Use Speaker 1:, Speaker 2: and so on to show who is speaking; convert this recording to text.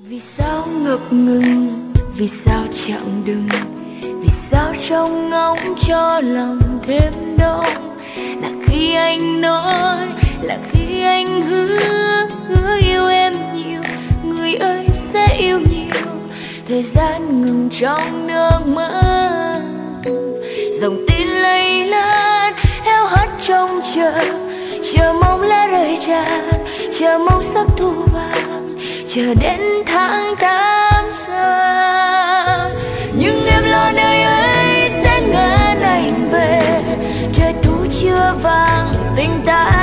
Speaker 1: Vì sao ngập ngừng, vì sao chặng đừng, vì sao trông ngóng cho lòng thêm đông. Là khi anh nói, là khi anh hứa yêu em nhiều, người ơi sẽ yêu nhiều. Thời gian ngừng trong nước mắt, dòng tin lây lan héo hắt trông chờ mong lá rơi tràn, chờ mong sắc thu vàng, chờ đến tháng 8 xa. Nhưng em lo nơi ấy sẽ ngỡ anh về, trời thu chưa vàng tình ta